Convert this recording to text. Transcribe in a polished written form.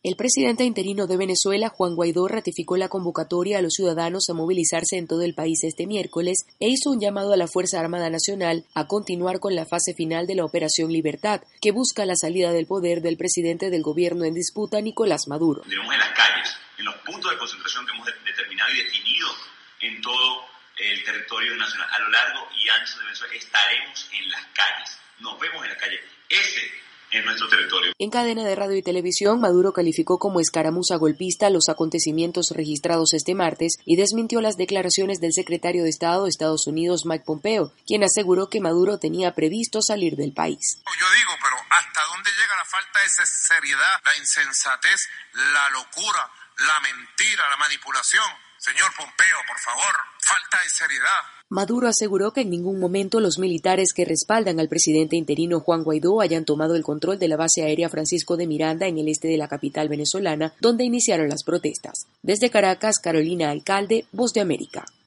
El presidente interino de Venezuela, Juan Guaidó, ratificó la convocatoria a los ciudadanos a movilizarse en todo el país este miércoles e hizo un llamado a la Fuerza Armada Nacional a continuar con la fase final de la Operación Libertad, que busca la salida del poder del presidente del gobierno en disputa, Nicolás Maduro. Continuemos en las calles, en los puntos de concentración que hemos determinado y definido en todo el territorio nacional. A lo largo y ancho de Venezuela estaremos en las calles, nos vemos en las calles. Ese en nuestro territorio. En cadena de radio y televisión, Maduro calificó como escaramuza golpista los acontecimientos registrados este martes y desmintió las declaraciones del secretario de Estado de Estados Unidos, Mike Pompeo, quien aseguró que Maduro tenía previsto salir del país. Yo digo, pero ¿hasta dónde llega la falta de seriedad, la insensatez, la locura, la mentira, la manipulación? Señor Pompeo, por favor, falta de seriedad. Maduro aseguró que en ningún momento los militares que respaldan al presidente interino Juan Guaidó hayan tomado el control de la base aérea Francisco de Miranda en el este de la capital venezolana, donde iniciaron las protestas. Desde Caracas, Carolina Alcalde, Voz de América.